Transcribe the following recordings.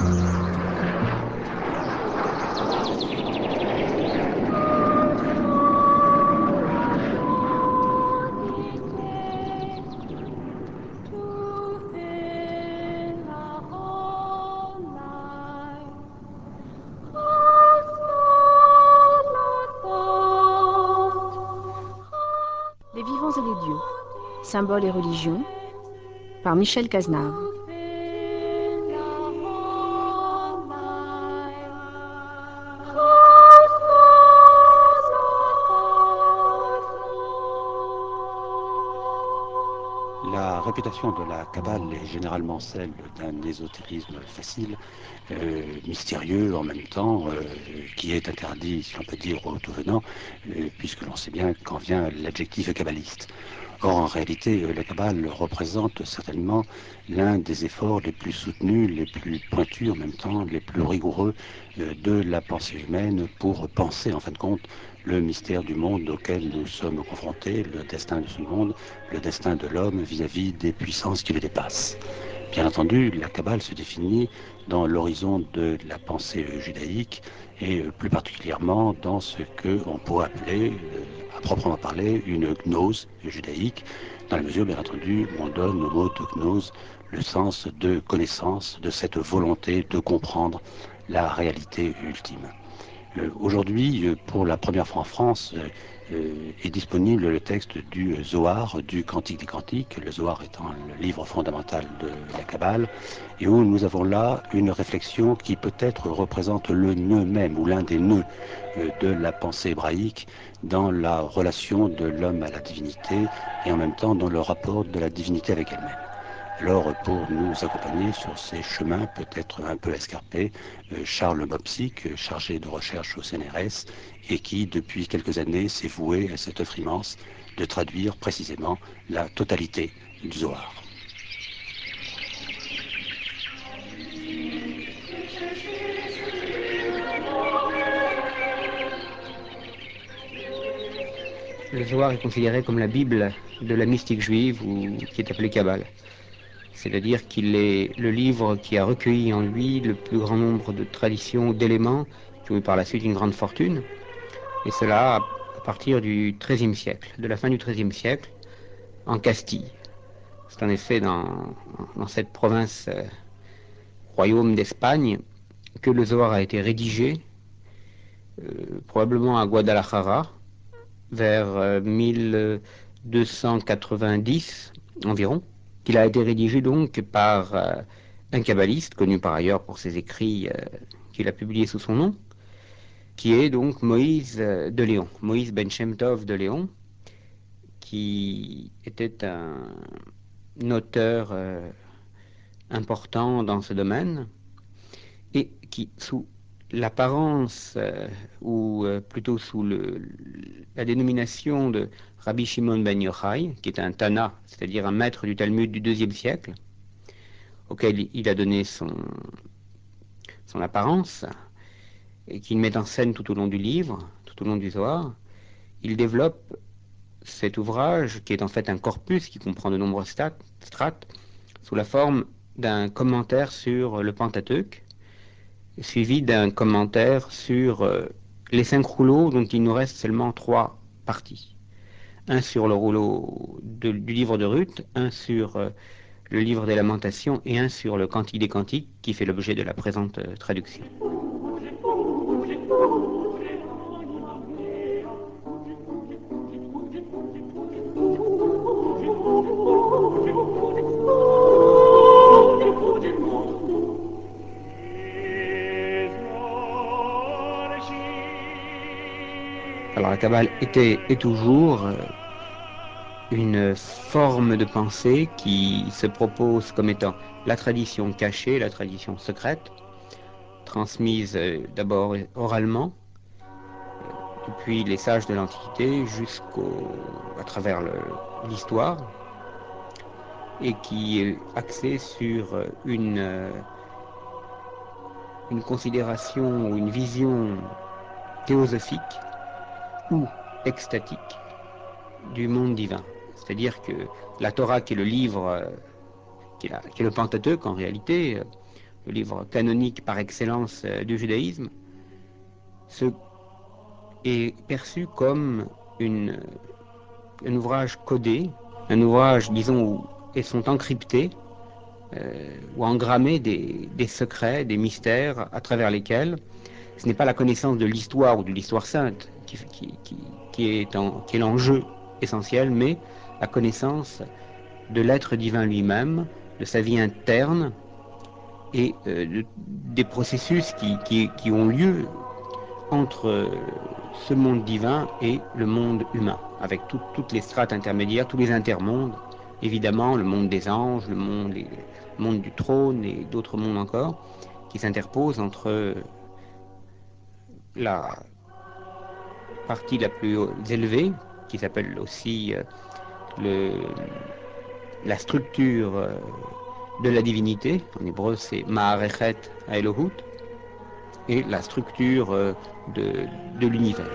Les vivants et les dieux, symboles et religions, par Michel Cazenave. La réputation de la Kabbale est généralement celle d'un ésotérisme facile, mystérieux en même temps, qui est interdit, si l'on peut dire, aux tout venants, puisque l'on sait bien quand vient l'adjectif kabbaliste. Or, en réalité, la Kabbale représente certainement l'un des efforts les plus soutenus, les plus pointus, en même temps les plus rigoureux de la pensée humaine pour penser, en fin de compte, le mystère du monde auquel nous sommes confrontés, le destin de ce monde, le destin de l'homme vis-à-vis des puissances qui le dépassent. Bien entendu, la Kabbale se définit dans l'horizon de la pensée judaïque et plus particulièrement dans ce qu'on pourrait appeler, à proprement parler, une gnose judaïque, dans la mesure, bien entendu, où on donne au mot de gnose le sens de connaissance, de cette volonté de comprendre la réalité ultime. Aujourd'hui, pour la première fois en France, est disponible le texte du Zohar, du Cantique des Cantiques, le Zohar étant le livre fondamental de la Kabbale, et où nous avons là une réflexion qui peut-être représente le nœud même, ou l'un des nœuds de la pensée hébraïque, dans la relation de l'homme à la divinité, et en même temps dans le rapport de la divinité avec elle-même. Alors, pour nous accompagner sur ces chemins peut-être un peu escarpés, Charles Mopsic, chargé de recherche au CNRS, et qui, depuis quelques années, s'est voué à cette œuvre immense de traduire précisément la totalité du Zohar. Le Zohar est considéré comme la Bible de la mystique juive, ou qui est appelée Kabbale. C'est-à-dire qu'il est le livre qui a recueilli en lui le plus grand nombre de traditions, d'éléments, qui ont eu par la suite une grande fortune, et cela à partir du XIIIe siècle, de la fin du XIIIe siècle, en Castille. C'est en effet dans cette province, royaume d'Espagne, que le Zohar a été rédigé, probablement à Guadalajara, vers 1290 environ, qu'il a été rédigé donc par un kabbaliste, connu par ailleurs pour ses écrits qu'il a publiés sous son nom, qui est donc Moïse de Léon, Moïse Ben Shem Tov de Léon, qui était un auteur important dans ce domaine, et qui, sous l'apparence, ou plutôt sous la dénomination de Rabbi Shimon ben Yochai, qui est un Tana, c'est-à-dire un maître du Talmud du IIe siècle, auquel il a donné son apparence, et qu'il met en scène tout au long du livre, tout au long du Zohar, il développe cet ouvrage, qui est en fait un corpus qui comprend de nombreuses strates, sous la forme d'un commentaire sur le Pentateuque, suivi d'un commentaire sur les 5 rouleaux dont il nous reste seulement 3 parties. Un sur le rouleau du livre de Ruth, un sur le livre des Lamentations et un sur le Cantique des Cantiques qui fait l'objet de la présente traduction. Alors la Kabbale était et toujours une forme de pensée qui se propose comme étant la tradition cachée, la tradition secrète, transmise d'abord oralement, depuis les sages de l'Antiquité à travers l'histoire, et qui est axée sur une considération ou une vision théosophique ou extatique du monde divin. C'est-à-dire que la Torah, qui est le livre, qui est le Pentateuque en réalité, le livre canonique par excellence du judaïsme, est perçu comme un ouvrage codé, un ouvrage, disons, où sont encryptés ou engrammés des secrets, des mystères à travers lesquels ce n'est pas la connaissance de l'histoire ou de l'histoire sainte qui est l'enjeu essentiel, mais la connaissance de l'être divin lui-même, de sa vie interne et des processus qui ont lieu entre ce monde divin et le monde humain, avec toutes les strates intermédiaires, tous les intermondes, évidemment le monde des anges, le monde du trône et d'autres mondes encore, qui s'interposent entre la partie la plus élevée, qui s'appelle aussi la structure de la divinité, en hébreu c'est Ma'arechet Elohut, et la structure de l'univers.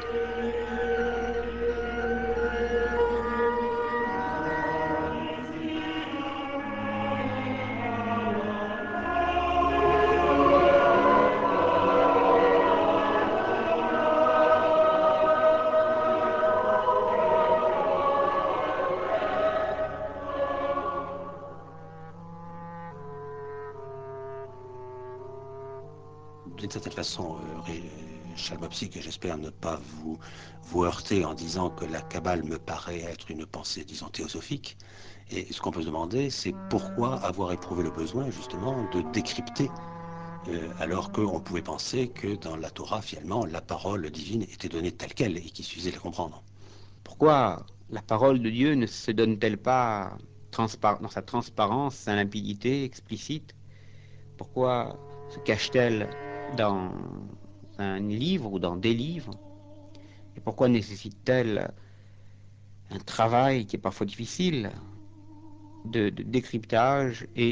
D'une certaine façon, Chalmopsy, et j'espère ne pas vous heurter en disant que la Kabbale me paraît être une pensée, disons, théosophique. Et ce qu'on peut se demander, c'est pourquoi avoir éprouvé le besoin, justement, de décrypter, alors qu'on pouvait penser que dans la Torah, finalement, la parole divine était donnée telle qu'elle et qu'il suffisait de la comprendre. Pourquoi la parole de Dieu ne se donne-t-elle pas dans sa transparence, sa limpidité explicite? Pourquoi se cache-t-elle dans un livre ou dans des livres? Et pourquoi nécessite-t-elle un travail qui est parfois difficile de décryptage et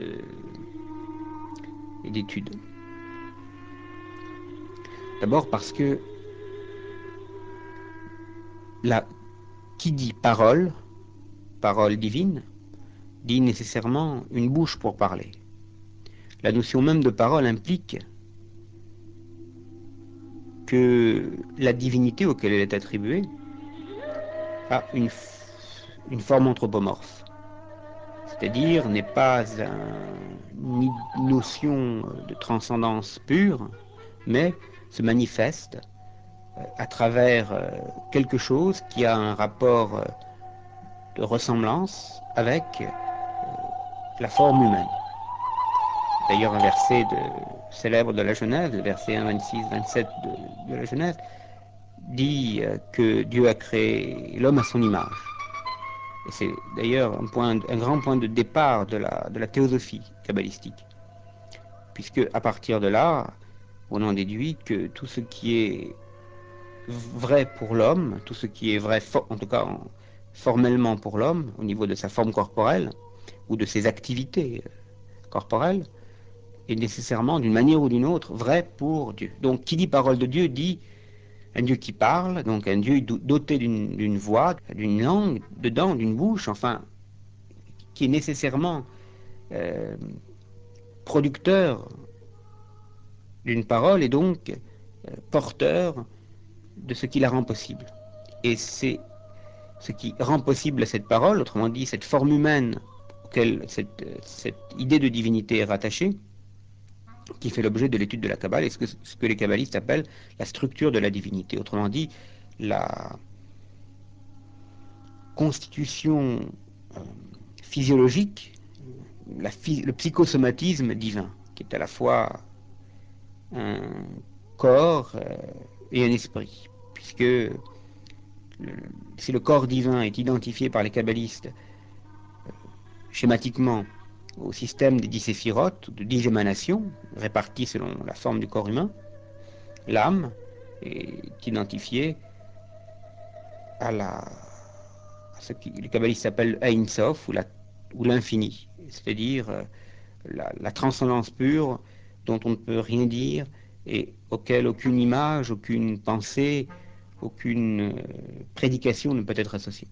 d'étude? D'abord parce que qui dit parole, parole divine, dit nécessairement une bouche pour parler. La notion même de parole implique que la divinité auquel elle est attribuée a une forme anthropomorphe, c'est-à-dire n'est pas une notion de transcendance pure, mais se manifeste à travers quelque chose qui a un rapport de ressemblance avec la forme humaine. D'ailleurs, un verset célèbre de la Genèse, le verset 1, 26, 27 de la Genèse, dit que Dieu a créé l'homme à son image. Et c'est d'ailleurs un grand point de départ de la théosophie kabbalistique, puisque à partir de là, on en déduit que tout ce qui est vrai pour l'homme, tout ce qui est vrai, en tout cas formellement pour l'homme, au niveau de sa forme corporelle, ou de ses activités corporelles, est nécessairement, d'une manière ou d'une autre, vrai pour Dieu. Donc, qui dit parole de Dieu dit un Dieu qui parle, donc un Dieu doté d'une voix, d'une langue, dedans, d'une bouche, enfin, qui est nécessairement euh, producteur d'une parole et donc porteur de ce qui la rend possible. Et c'est ce qui rend possible cette parole, autrement dit, cette forme humaine auquel cette idée de divinité est rattachée, qui fait l'objet de l'étude de la Kabbale, et ce que les kabbalistes appellent la structure de la divinité. Autrement dit, la constitution physiologique, le psychosomatisme divin, qui est à la fois un corps et un esprit, puisque si le corps divin est identifié par les kabbalistes schématiquement au système des 10 séphirotes, de 10 émanations, réparties selon la forme du corps humain, l'âme est identifiée à ce que les kabbalistes appellent Ein Sof, ou l'infini, c'est-à-dire la transcendance pure dont on ne peut rien dire et auquel aucune image, aucune pensée, aucune prédication ne peut être associée.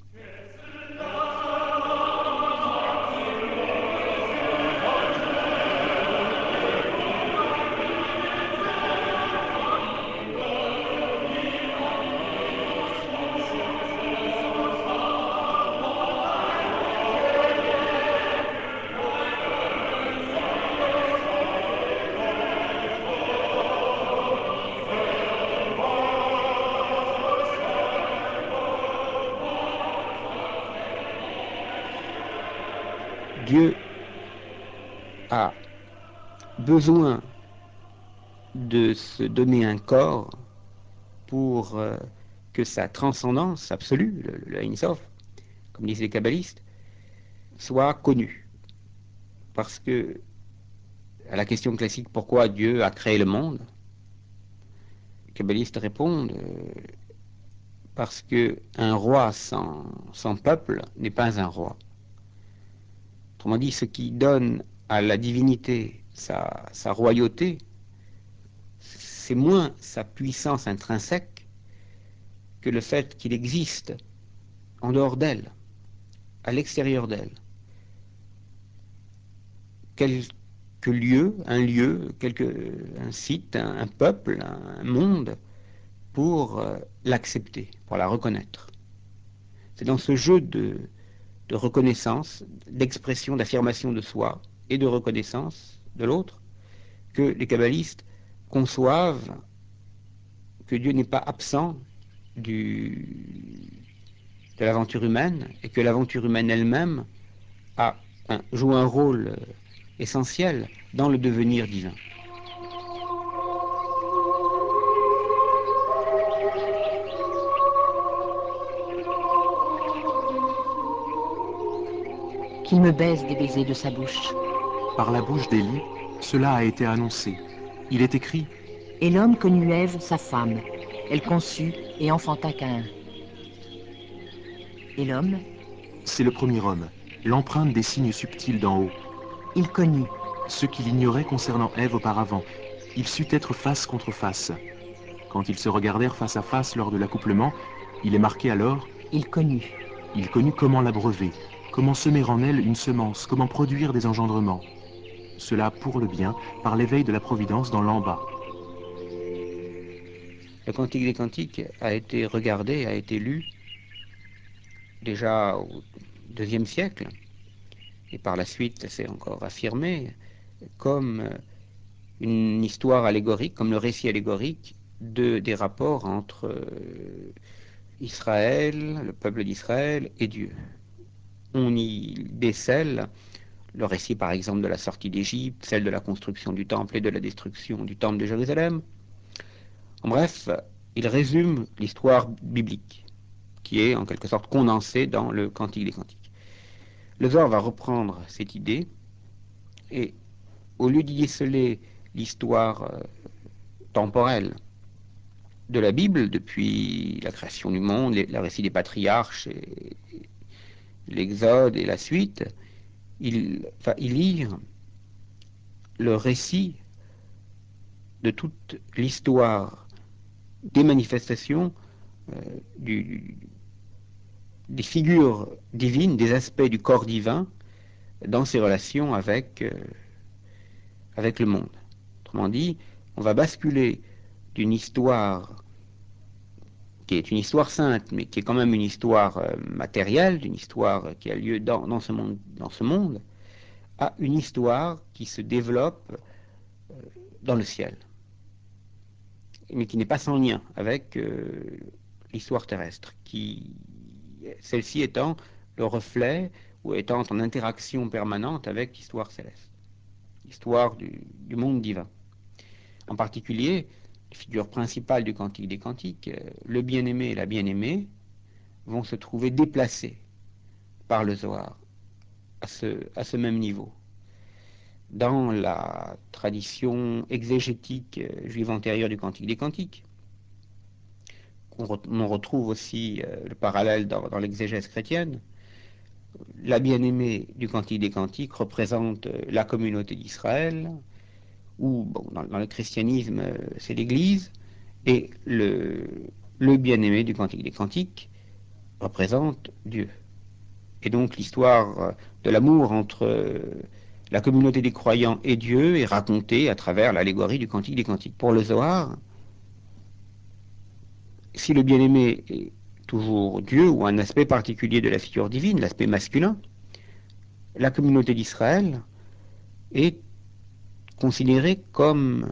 Dieu a besoin de se donner un corps pour que sa transcendance absolue, le Ein Sof, comme disent les kabbalistes, soit connue. Parce que, à la question classique, pourquoi Dieu a créé le monde, les kabbalistes répondent parce qu'un roi sans peuple n'est pas un roi. Autrement dit, ce qui donne à la divinité sa royauté, c'est moins sa puissance intrinsèque que le fait qu'il existe en dehors d'elle, à l'extérieur d'elle. Quelques lieux, un site, un peuple, un monde, pour l'accepter, pour la reconnaître. C'est dans ce jeu de reconnaissance, d'expression, d'affirmation de soi et de reconnaissance de l'autre que les kabbalistes conçoivent que Dieu n'est pas absent de l'aventure humaine et que l'aventure humaine elle-même joue un rôle essentiel dans le devenir divin. Qu'il me baise des baisers de sa bouche. Par la bouche d'Élie, cela a été annoncé. Il est écrit: Et l'homme connut Ève, sa femme. Elle conçut et enfanta Caïn. Et l'homme, c'est le premier homme, l'empreinte des signes subtils d'en haut. il connut. Ce qu'il ignorait concernant Ève auparavant. Il sut être face contre face. Quand ils se regardèrent face à face lors de l'accouplement, il est marqué alors: Il connut. il connut comment l'abreuver, comment semer en elle une semence, comment produire des engendrements. Cela pour le bien, par l'éveil de la providence dans l'en-bas. Le Cantique des Cantiques a été regardé, a été lu déjà au IIe siècle, et par la suite c'est encore affirmé comme une histoire allégorique, comme le récit allégorique des rapports entre Israël, le peuple d'Israël et Dieu. On y décèle le récit par exemple de la sortie d'Égypte, celle de la construction du temple et de la destruction du temple de Jérusalem. En bref, il résume l'histoire biblique, qui est en quelque sorte condensée dans le Cantique des Cantiques. Le Zohar va reprendre cette idée et, au lieu d'y déceler l'histoire temporelle de la Bible, depuis la création du monde, le récit des patriarches, et l'Exode et la suite, il va y lire le récit de toute l'histoire des manifestations du, des figures divines, des aspects du corps divin dans ses relations avec le monde. Autrement dit, on va basculer d'une histoire qui est une histoire sainte, mais qui est quand même une histoire matérielle, d'une histoire qui a lieu dans ce monde, à une histoire qui se développe dans le ciel, mais qui n'est pas sans lien avec l'histoire terrestre, celle-ci étant le reflet ou étant en interaction permanente avec l'histoire céleste, l'histoire du monde divin. En particulier, les figures principales du Cantique des Cantiques, le bien-aimé et la bien-aimée, vont se trouver déplacés par le Zohar à ce même niveau. Dans la tradition exégétique juive antérieure du Cantique des Cantiques, on retrouve aussi le parallèle dans l'exégèse chrétienne. La bien-aimée du Cantique des Cantiques représente la communauté d'Israël, ou bon, dans le christianisme, c'est l'Église, et le bien-aimé du Cantique des Cantiques représente Dieu. Et donc l'histoire de l'amour entre la communauté des croyants et Dieu est racontée à travers l'allégorie du Cantique des Cantiques. Pour le Zohar, si le bien-aimé est toujours Dieu ou un aspect particulier de la figure divine, l'aspect masculin, la communauté d'Israël est considérée comme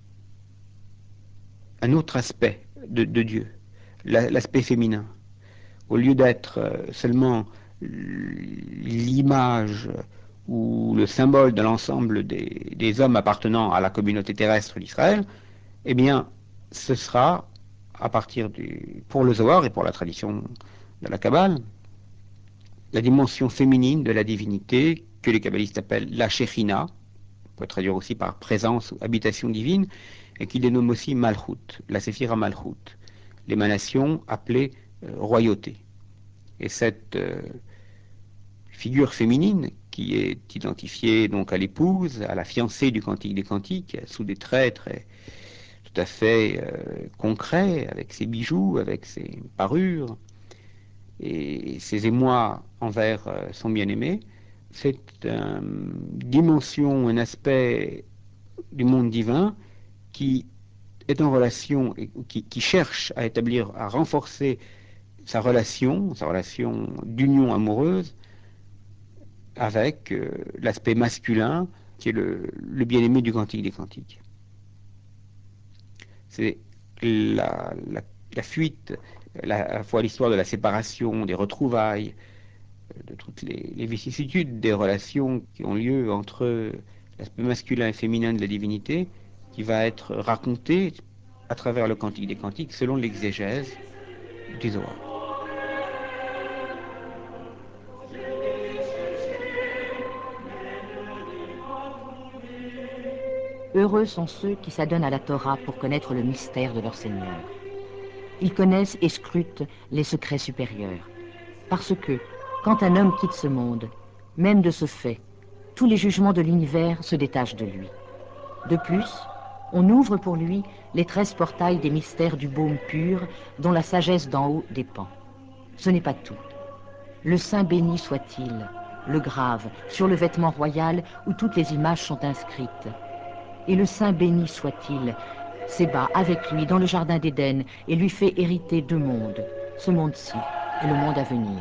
un autre aspect de Dieu, l'aspect féminin. Au lieu d'être seulement l'image ou le symbole de l'ensemble des hommes appartenant à la communauté terrestre d'Israël, eh bien, ce sera, à partir pour le Zohar et pour la tradition de la Kabbale, la dimension féminine de la divinité que les kabbalistes appellent la Shechina, on peut traduire aussi par présence ou habitation divine, et qui dénomme aussi Malchut, la Séphira Malchut, l'émanation appelée royauté. Et cette figure féminine qui est identifiée donc à l'épouse, à la fiancée du Cantique des Cantiques, sous des traits très tout à fait concrets, avec ses bijoux, avec ses parures et ses émois envers son bien-aimé, c'est une dimension, un aspect du monde divin qui est en relation et qui cherche à établir, à renforcer sa relation d'union amoureuse avec l'aspect masculin qui est le bien-aimé du Cantique des Cantiques. C'est la fuite, à la fois l'histoire de la séparation, des retrouvailles, de toutes les vicissitudes des relations qui ont lieu entre l'aspect masculin et féminin de la divinité, qui va être racontée à travers le Cantique des Cantiques selon l'exégèse du Zohar. Heureux sont ceux qui s'adonnent à la Torah pour connaître le mystère de leur Seigneur. Ils connaissent et scrutent les secrets supérieurs. Parce que, quand un homme quitte ce monde, même de ce fait, tous les jugements de l'univers se détachent de lui. De plus, on ouvre pour lui les 13 portails des mystères du baume pur dont la sagesse d'en haut dépend. Ce n'est pas tout. Le Saint béni soit-il, le grave, sur le vêtement royal où toutes les images sont inscrites. Et le Saint béni soit-il, s'ébat avec lui dans le jardin d'Éden et lui fait hériter 2 mondes, ce monde-ci et le monde à venir.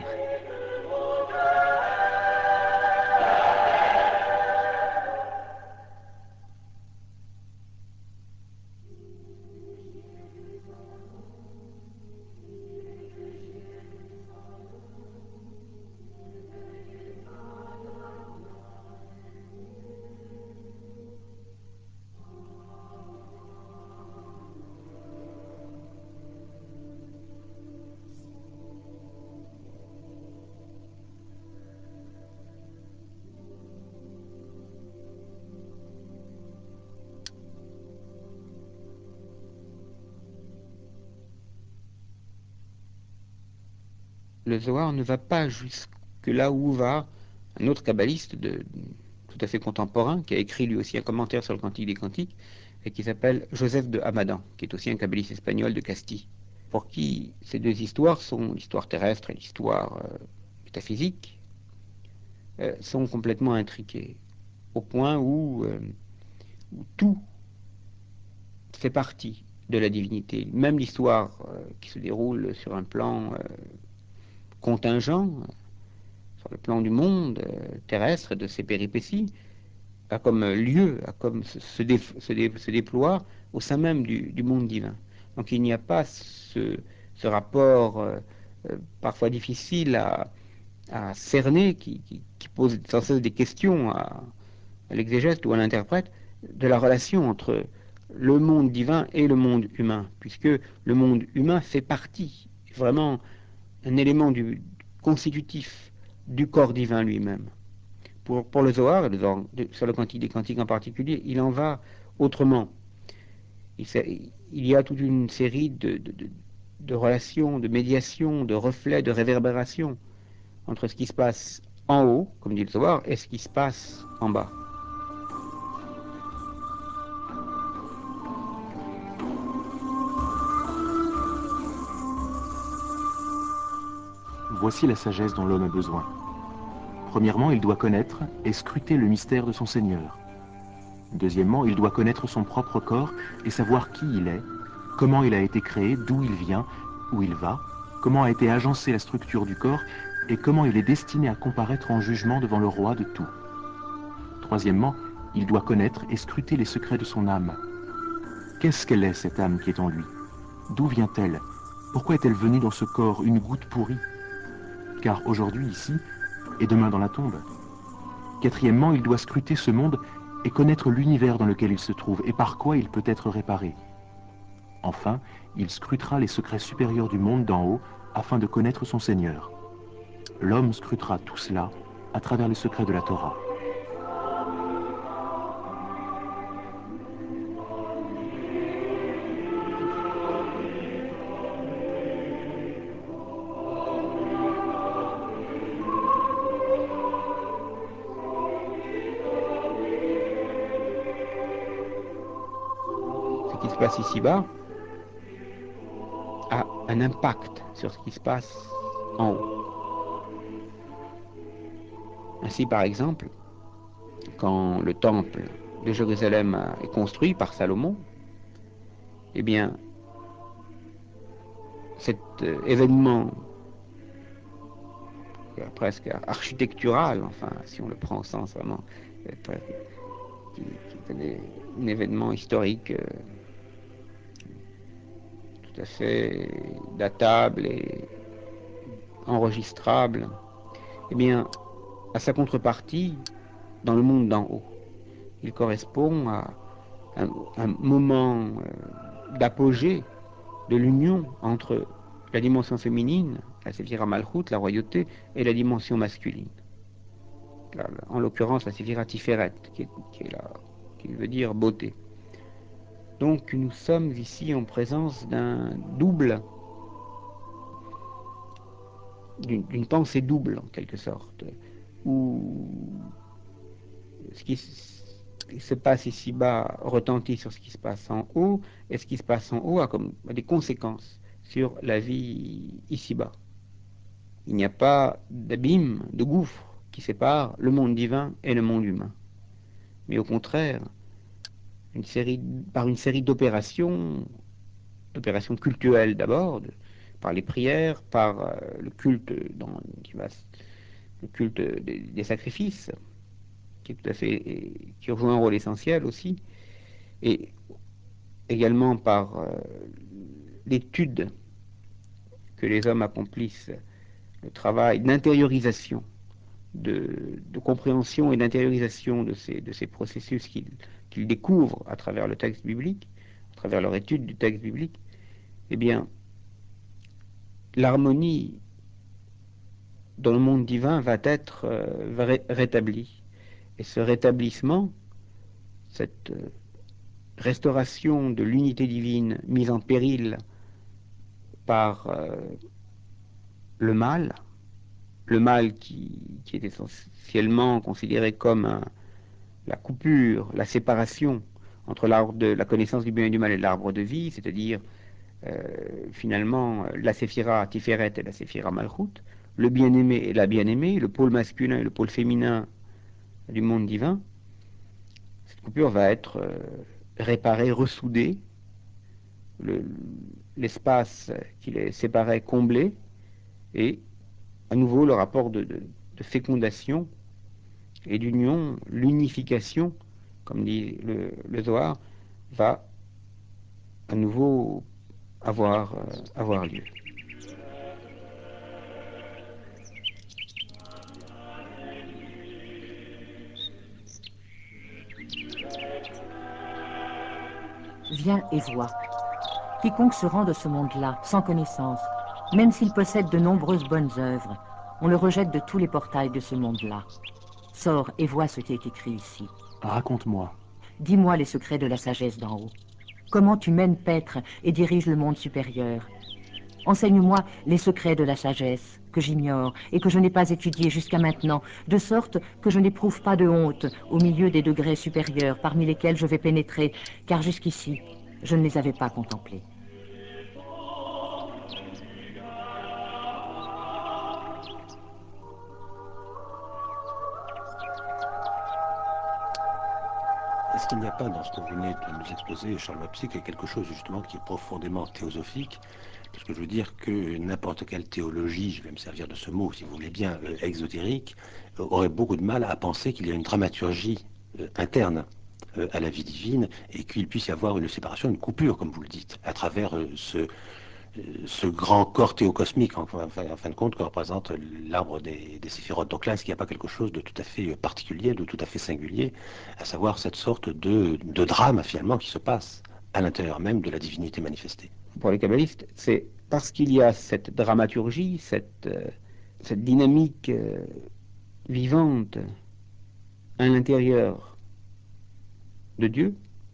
Le Zohar ne va pas jusque là où va un autre kabbaliste tout à fait contemporain, qui a écrit lui aussi un commentaire sur le Cantique des Cantiques, et qui s'appelle Joseph de Hamadan, qui est aussi un kabbaliste espagnol de Castille, pour qui ces 2 histoires sont l'histoire terrestre et l'histoire métaphysique, sont complètement intriquées, au point où tout fait partie de la divinité. Même l'histoire qui se déroule sur un plan contingent, sur le plan du monde terrestre et de ses péripéties, a comme lieu, a comme se déploie au sein même du monde divin. Donc il n'y a pas ce rapport parfois difficile à cerner qui pose sans cesse des questions à l'exégète ou à l'interprète de la relation entre le monde divin et le monde humain, puisque le monde humain fait partie, vraiment un élément constitutif du corps divin lui-même. Pour le Zohar, et sur le Cantique des Cantiques en particulier, il en va autrement. Il y a toute une série de relations, de médiations, de reflets, de réverbérations entre ce qui se passe en haut, comme dit le Zohar, et ce qui se passe en bas. Voici la sagesse dont l'homme a besoin. Premièrement, il doit connaître et scruter le mystère de son Seigneur. Deuxièmement, il doit connaître son propre corps et savoir qui il est, comment il a été créé, d'où il vient, où il va, comment a été agencée la structure du corps et comment il est destiné à comparaître en jugement devant le roi de tout. Troisièmement, il doit connaître et scruter les secrets de son âme. Qu'est-ce qu'elle est, cette âme qui est en lui? D'où vient-elle? Pourquoi est-elle venue dans ce corps, une goutte pourrie? Car aujourd'hui ici, et demain dans la tombe. Quatrièmement, il doit scruter ce monde et connaître l'univers dans lequel il se trouve et par quoi il peut être réparé. Enfin, il scrutera les secrets supérieurs du monde d'en haut afin de connaître son Seigneur. L'homme scrutera tout cela à travers les secrets de la Torah. Ce qui se passe ici-bas a un impact sur ce qui se passe en haut. Ainsi, par exemple, quand le temple de Jérusalem est construit par Salomon, eh bien, cet événement presque architectural, enfin, si on le prend au sens vraiment, qui est un événement historique tout à fait datable et enregistrable, eh bien, à sa contrepartie, dans le monde d'en haut, il correspond à un moment d'apogée de l'union entre la dimension féminine, la Séphira Malchut, la royauté, et la dimension masculine. Là, en l'occurrence, la Séphira Tiferet, qui veut dire beauté. Donc nous sommes ici en présence d'un double, d'une pensée double en quelque sorte, où ce qui se passe ici-bas retentit sur ce qui se passe en haut, et ce qui se passe en haut a des conséquences sur la vie ici-bas. Il n'y a pas d'abîme, de gouffre qui sépare le monde divin et le monde humain. Mais au contraire, par une série d'opérations cultuelles d'abord, par les prières, par le culte, le culte des sacrifices, qui est tout à fait, qui joue un rôle essentiel aussi, et également par l'étude que les hommes accomplissent, le travail d'intériorisation, de compréhension et d'intériorisation de ces processus qu'ils découvrent à travers le texte biblique, à travers leur étude du texte biblique, eh bien, l'harmonie dans le monde divin va être rétablie. Et ce rétablissement, cette restauration de l'unité divine mise en péril par le mal qui est essentiellement considéré comme la coupure, la séparation entre l'arbre de la connaissance du bien et du mal et l'arbre de vie, c'est-à-dire finalement la Séphira Tiferet et la Séphira Malchut, le bien-aimé et la bien-aimée, le pôle masculin et le pôle féminin du monde divin. Cette coupure va être réparée, ressoudée, l'espace qui les séparait comblé, et à nouveau le rapport de fécondation et d'union, l'unification, comme dit le Zohar, va à nouveau avoir lieu. Viens et vois. Quiconque se rend de ce monde-là, sans connaissance, même s'il possède de nombreuses bonnes œuvres, on le rejette de tous les portails de ce monde-là. Sors et vois ce qui est écrit ici. Raconte-moi. Dis-moi les secrets de la sagesse d'en haut. Comment tu mènes paître et diriges le monde supérieur. Enseigne-moi les secrets de la sagesse, que j'ignore et que je n'ai pas étudiés jusqu'à maintenant, de sorte que je n'éprouve pas de honte au milieu des degrés supérieurs parmi lesquels je vais pénétrer, car jusqu'ici, je ne les avais pas contemplés. Est-ce qu'il n'y a pas dans ce que vous venez de nous exposer, Charles Wapsick, quelque chose justement qui est profondément théosophique? Parce que je veux dire que n'importe quelle théologie, je vais me servir de ce mot si vous voulez bien, exotérique, aurait beaucoup de mal à penser qu'il y a une dramaturgie interne à la vie divine et qu'il puisse y avoir une séparation, une coupure, comme vous le dites, à travers ce grand corps théocosmique, en fin de compte, que représente l'arbre des séphirotes. Donc là, est-ce qu'il n'y a pas quelque chose de tout à fait particulier, de tout à fait singulier, à savoir cette sorte de drame, finalement, qui se passe à l'intérieur même de la divinité manifestée? Pour les kabbalistes, c'est parce qu'il y a cette dramaturgie, cette dynamique vivante à l'intérieur de Dieu,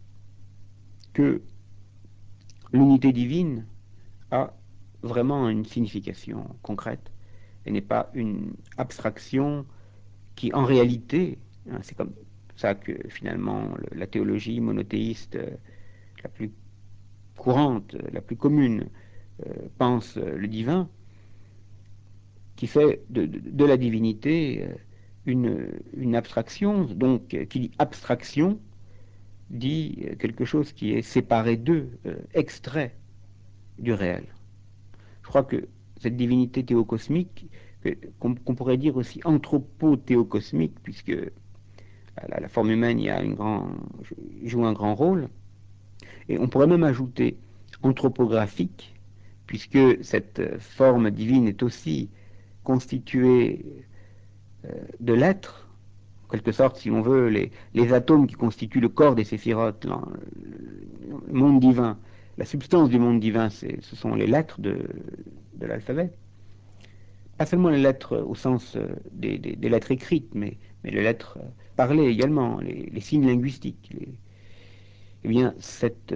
que l'unité divine a vraiment une signification concrète et n'est pas une abstraction qui, en réalité, hein, c'est comme ça que finalement la théologie monothéiste la plus courante, la plus commune, pense le divin, qui fait de la divinité une abstraction, donc qui dit abstraction, dit quelque chose qui est séparé d'eux, extrait du réel. Je crois que cette divinité théocosmique, qu'on pourrait dire aussi anthropo-théocosmique, puisque la forme humaine joue un grand rôle, et on pourrait même ajouter anthropographique, puisque cette forme divine est aussi constituée de l'être, en quelque sorte, si on veut, les atomes qui constituent le corps des séphirotes, le monde divin, la substance du monde divin, ce sont les lettres de l'alphabet. Pas seulement les lettres au sens des lettres écrites, mais les lettres parlées également, les signes linguistiques. Eh bien, cette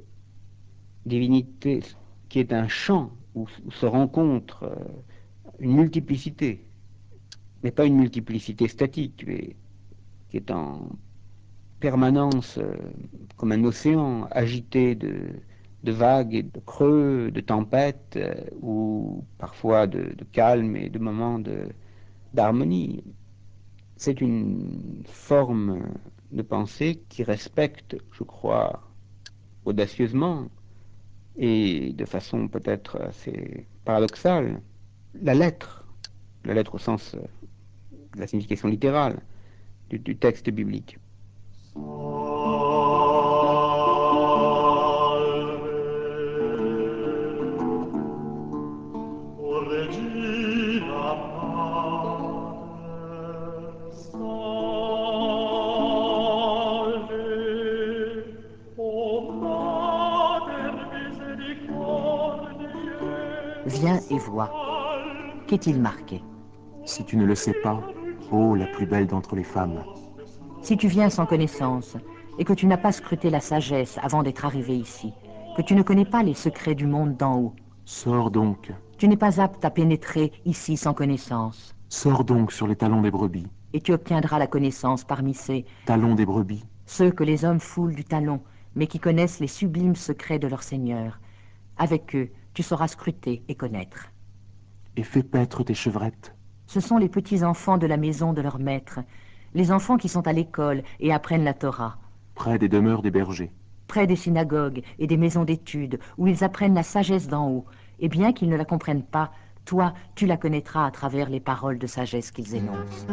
divinité qui est un champ où se rencontre une multiplicité, mais pas une multiplicité statique, mais qui est en permanence comme un océan agité de vagues et de creux, de tempêtes, ou parfois de calme et de moments d'harmonie. C'est une forme de pensée qui respecte, je crois, audacieusement et de façon peut-être assez paradoxale, la la lettre au sens de la signification littérale du texte biblique. Viens et vois. Qu'est-il marqué? Si tu ne le sais pas, ô la plus belle d'entre les femmes, Si tu viens sans connaissance, et que tu n'as pas scruté la sagesse avant d'être arrivé ici, que tu ne connais pas les secrets du monde d'en haut, sors donc, tu n'es pas apte à pénétrer ici sans connaissance, sors donc sur les talons des brebis, et tu obtiendras la connaissance parmi talons des brebis, ceux que les hommes foulent du talon, mais qui connaissent les sublimes secrets de leur Seigneur. Avec eux, tu sauras scruter et connaître. et fais paître tes chevrettes. Ce sont les petits-enfants de la maison de leur maître, les enfants qui sont à l'école et apprennent la Torah, Près des demeures des bergers, près des synagogues et des maisons d'études, où ils apprennent la sagesse d'en haut, et bien qu'ils ne la comprennent pas, toi, tu la connaîtras à travers les paroles de sagesse qu'ils énoncent.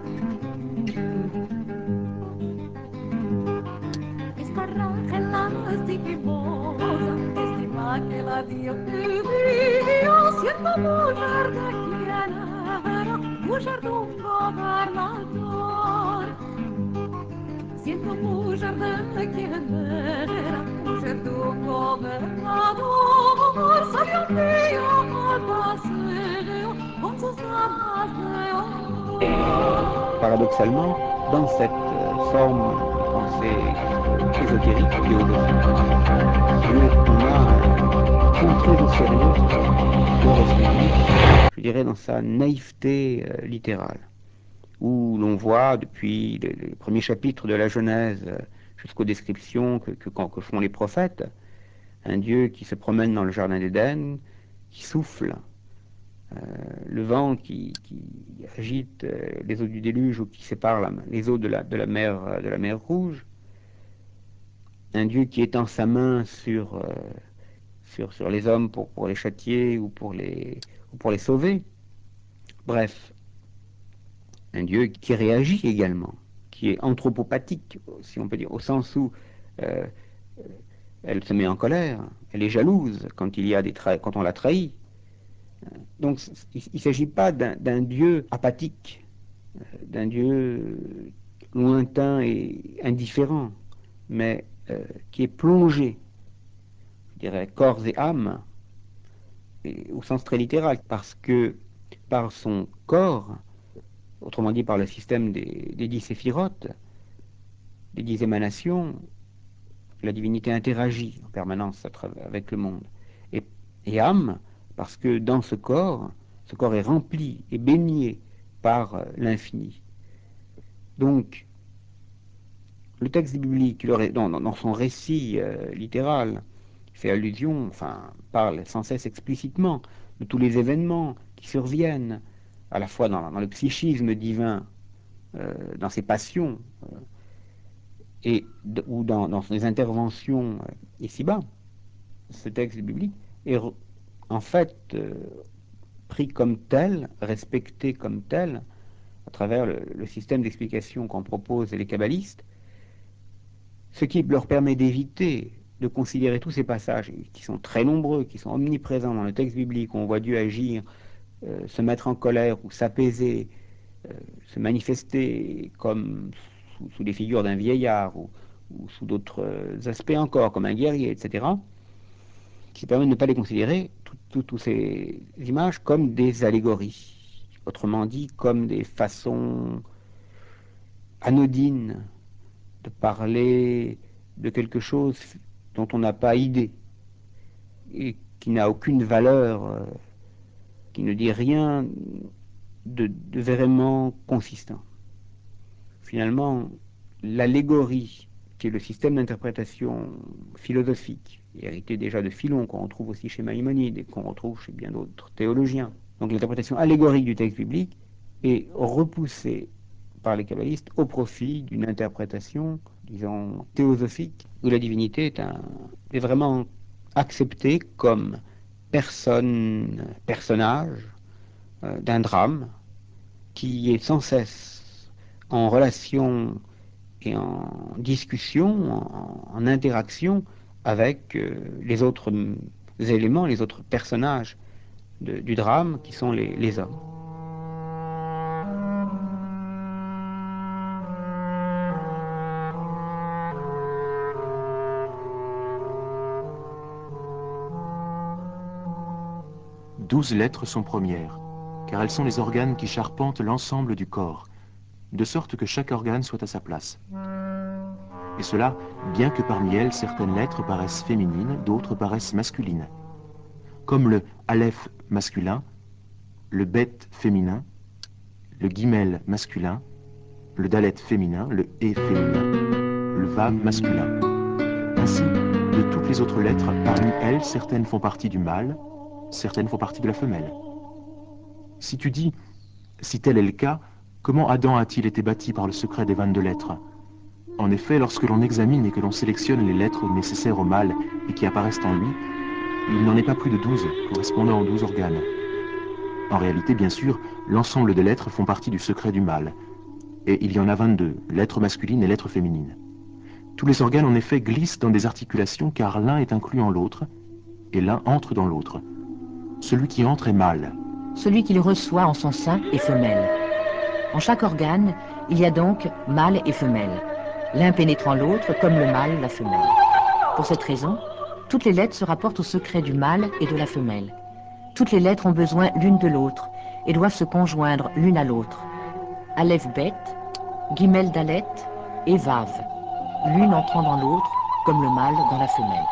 Siento mujer de quien era mujer do governador, salió un día al paseo con sus damas de oro. Paradoxalement, dans cette forme de pensée ésotérique, théosophique, eh bien, on a un très au sérieux le récit biblique, je dirais dans sa naïveté littérale, où l'on voit depuis les premiers chapitres de la Genèse jusqu'aux descriptions que font les prophètes, un Dieu qui se promène dans le jardin d'Éden, qui souffle, le vent qui agite les eaux du déluge ou qui sépare les eaux de la mer Rouge, un Dieu qui étend sa main sur les hommes pour les châtier ou pour les sauver. Bref, un Dieu qui réagit également, qui est anthropopathique, si on peut dire, au sens où Elle se met en colère, elle est jalouse quand quand on la trahit. Donc il ne s'agit pas d'un Dieu apathique, d'un Dieu lointain et indifférent, mais qui est plongé, je dirais, corps et âme, et au sens très littéral, parce que par son corps, autrement dit par le système des 10 séphirotes, des 10 émanations, la divinité interagit en permanence avec le monde. Et, et âme, parce que dans ce corps est rempli et baigné par l'infini. Donc, le texte biblique, dans son récit littéral, fait allusion, enfin, parle sans cesse explicitement de tous les événements qui surviennent, à la fois dans le psychisme divin, dans ses passions, ou dans ses interventions ici-bas. Ce texte biblique est en fait pris comme tel, respecté comme tel, à travers le système d'explication qu'en proposent les kabbalistes, ce qui leur permet d'éviter de considérer tous ces passages, qui sont très nombreux, qui sont omniprésents dans le texte biblique, où on voit Dieu agir, se mettre en colère ou s'apaiser, se manifester comme sous les figures d'un vieillard ou sous d'autres aspects encore, comme un guerrier, etc., qui permet de ne pas les considérer, toutes ces images, comme des allégories. Autrement dit, comme des façons anodines de parler de quelque chose dont on n'a pas idée et qui n'a aucune valeur, qui ne dit rien de vraiment consistant. Finalement, l'allégorie, qui est le système d'interprétation philosophique, hérité déjà de Philon, qu'on retrouve aussi chez Maïmonide et qu'on retrouve chez bien d'autres théologiens. Donc l'interprétation allégorique du texte biblique est repoussée par les kabbalistes au profit d'une interprétation, disons, théosophique, où la divinité est vraiment acceptée comme personnage d'un drame qui est sans cesse en relation et en discussion, en interaction avec les autres éléments, les autres personnages du drame qui sont les hommes. « 12 lettres sont premières, car elles sont les organes qui charpentent l'ensemble du corps, de sorte que chaque organe soit à sa place. Et cela, bien que parmi elles, certaines lettres paraissent féminines, d'autres paraissent masculines. Comme le aleph masculin, le bet féminin, le guimel masculin, le dalet féminin, le e féminin, le vav masculin. Ainsi, de toutes les autres lettres, parmi elles, certaines font partie du mâle, certaines font partie de la femelle. Si tu dis, si tel est le cas, comment Adam a-t-il été bâti par le secret des 22 lettres? En effet, lorsque l'on examine et que l'on sélectionne les lettres nécessaires au mâle et qui apparaissent en lui, il n'en est pas plus de 12, correspondant aux 12 organes. En réalité, bien sûr, l'ensemble des lettres font partie du secret du mâle. Et il y en a 22, lettres masculines et lettres féminines. Tous les organes, en effet, glissent dans des articulations car l'un est inclus en l'autre, et l'un entre dans l'autre. Celui qui entre est mâle. Celui qui le reçoit en son sein est femelle. En chaque organe, il y a donc mâle et femelle, l'un pénétrant l'autre comme le mâle la femelle. Pour cette raison, toutes les lettres se rapportent au secret du mâle et de la femelle. Toutes les lettres ont besoin l'une de l'autre et doivent se conjoindre l'une à l'autre. Aleph Bet, Gimel Dalet et Vav, l'une entrant dans l'autre comme le mâle dans la femelle.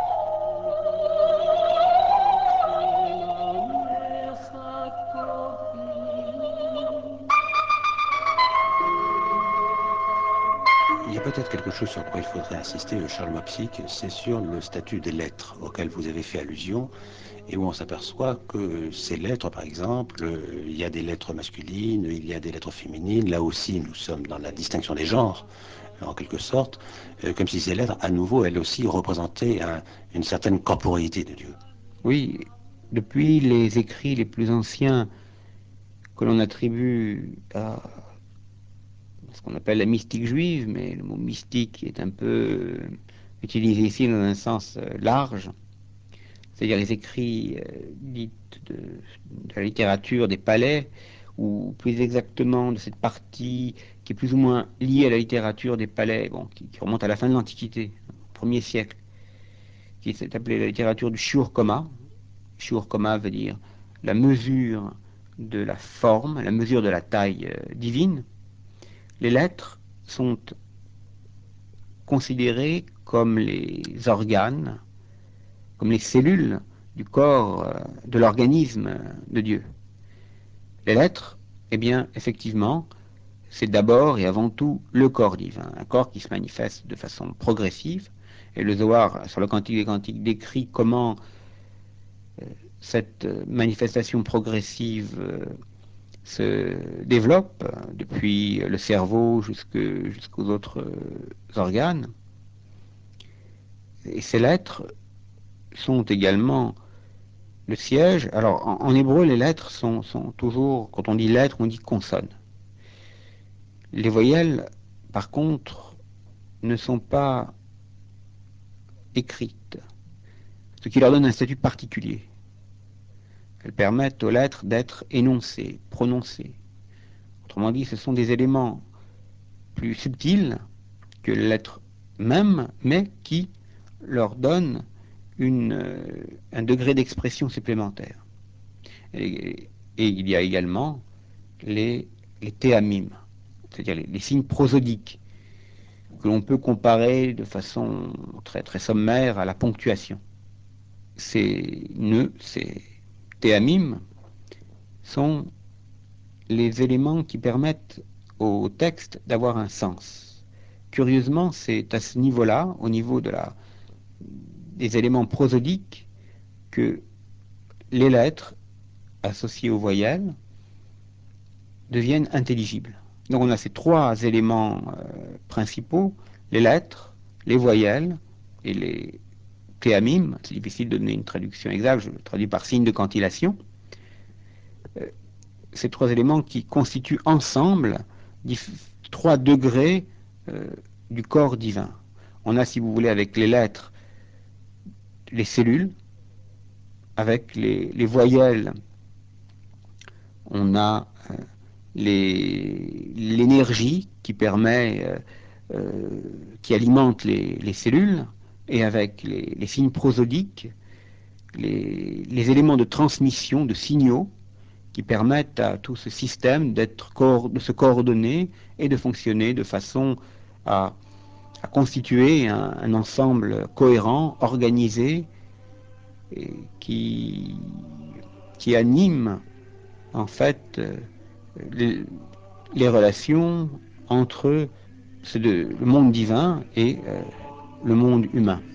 Il y a peut-être quelque chose sur quoi il faudrait insister, Charles Mopsic, c'est sur le statut des lettres auquel vous avez fait allusion, et où on s'aperçoit que ces lettres, par exemple, il y a des lettres masculines, il y a des lettres féminines, là aussi nous sommes dans la distinction des genres, en quelque sorte, comme si ces lettres, à nouveau, elles aussi, représentaient une certaine corporéité de Dieu. Oui, depuis les écrits les plus anciens que l'on attribue à ce qu'on appelle la mystique juive, mais le mot mystique est un peu utilisé ici dans un sens large, c'est-à-dire les écrits dits de la littérature des palais, ou plus exactement de cette partie qui est plus ou moins liée à la littérature des palais, bon, qui remonte à la fin de l'Antiquité, au 1er siècle, qui s'est appelée la littérature du Shiur-Koma. Shiur-Koma veut dire la mesure de la forme, la mesure de la taille divine. Les lettres sont considérées comme les organes, comme les cellules du corps, de l'organisme de Dieu. Les lettres, eh bien, effectivement, c'est d'abord et avant tout le corps divin, un corps qui se manifeste de façon progressive. Et le Zohar, sur le Cantique des Cantiques, décrit comment cette manifestation progressive se développe depuis le cerveau jusqu'aux autres organes. Et ces lettres sont également le siège. Alors, en hébreu, les lettres sont toujours, quand on dit lettres, on dit consonnes. Les voyelles, par contre, ne sont pas écrites, ce qui leur donne un statut particulier. Elles permettent aux lettres d'être énoncées, prononcées. Autrement dit, ce sont des éléments plus subtils que les lettres mêmes, mais qui leur donnent un degré d'expression supplémentaire. Et il y a également les théamim, c'est-à-dire les signes prosodiques, que l'on peut comparer de façon très, très sommaire à la ponctuation. Ces nœuds, ces théamim, sont les éléments qui permettent au texte d'avoir un sens. Curieusement, c'est à ce niveau-là, au niveau des éléments prosodiques, que les lettres associées aux voyelles deviennent intelligibles. Donc on a ces trois éléments principaux, les lettres, les voyelles et les théamim. C'est difficile de donner une traduction exacte, je le traduis par signe de cantillation. Ces trois éléments qui constituent ensemble trois degrés du corps divin. On a, si vous voulez, avec les lettres, les cellules, avec les voyelles, on a l'énergie qui permet, qui alimente les cellules, et avec les signes prosodiques, les éléments de transmission de signaux qui permettent à tout ce système de se coordonner et de fonctionner de façon à constituer un ensemble cohérent, organisé, et qui anime en fait les relations entre le monde divin et le monde humain.